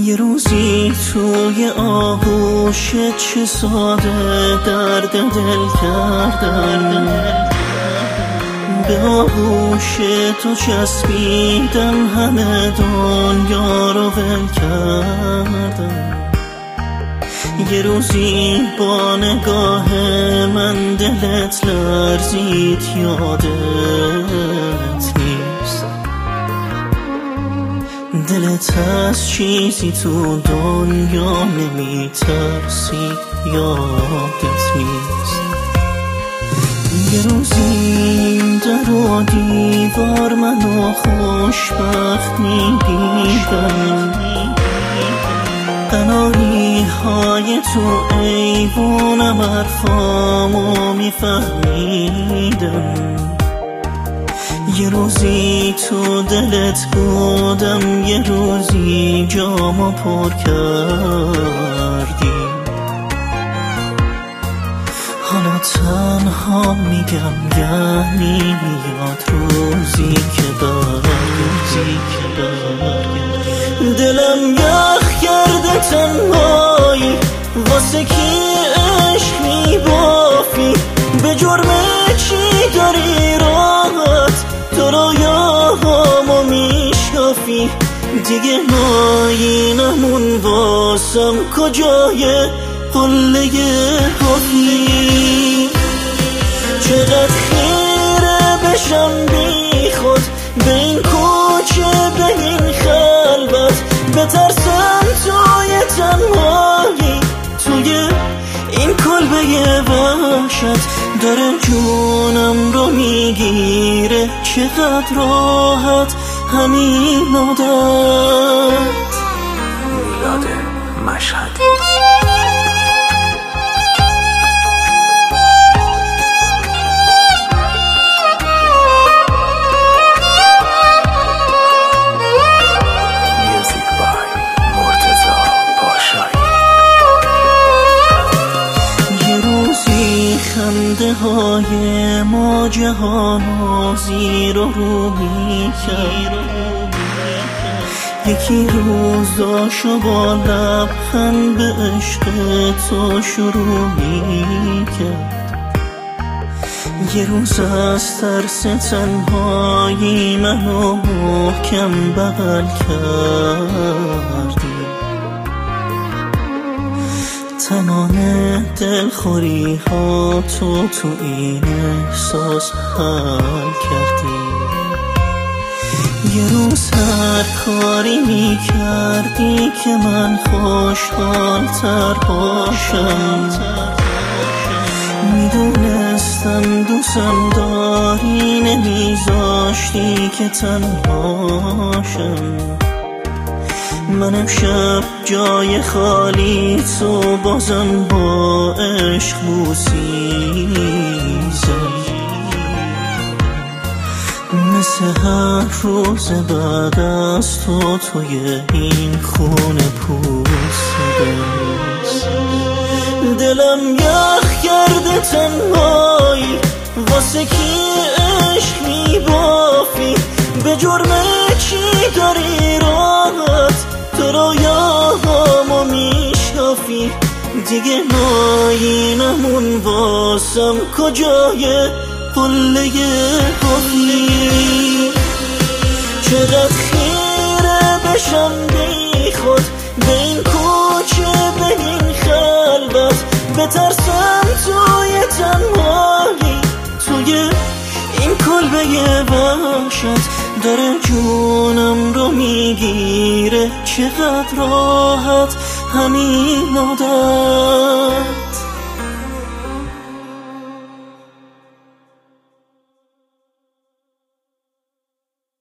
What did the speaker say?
یه روزی توی آغوش چه ساده درد دل کردم، به آغوش تو چسبیدم، همه دنیا رو ول کردم. یه روزی با نگاه من دلت لرزید، یادت نیست؟ دلت از چیزی تو دنیا نمیترسید، یادت نیست؟ یه روزی در و دیوار منو خوشبخت میدیدم، قناری های تو ایوونم حرفامو میفهمیدم. یه روزی تو دلت بودم، یه روزی جامو پر کردی. حالا تنها میگم یعنی میاد روزی که برگردی. دلم یخ کرده تنهایی، واسه کی عشق میبافی؟ به جرم چی داری راحت تو رویاهامو میشکافی؟ دیگه ناینمون واسم کجای قله حفی؟ چقدر خیره بشم بی خود به این کوچه، به این خلوت، بترسم توی تنهایی، توی این کلبه وحشت داره جونم رو میگیره. چقدر راحت همین عادت. میلاد مشهد. خنده های ما جهانو زیر و رو میکرد، یکی روزاشو با لبخند به عشق تو شروع میکرد. یه روز از ترس تنهایی منو محکم بغل کردی، تمام دلخوری ها تو این احساس حل کردی. یه روز هر کاری می کردی که من خوشحال تر باشم، میدونستم دوستم داری، نمیذاشتی که تنهاشم. من امشب جای خالی تو بازم با عشق بوسیدم، مثل هر روز بعد از تو توی این خونه پوسیدم. دلم یخ کرده تنهایی، واسه کی عشق میبافی؟ به جرم چی داری راحت تو رویاهامو میشکافی؟ دیگه ناینمون واسم کجای قله حفی؟ چقدر خیره بشم بی خود به این کوچه، به این خلوت، بترسم توی تنهایی، توی این کلبه وحشت داره جونم رو میگیره. چقدر راحت همین عادت.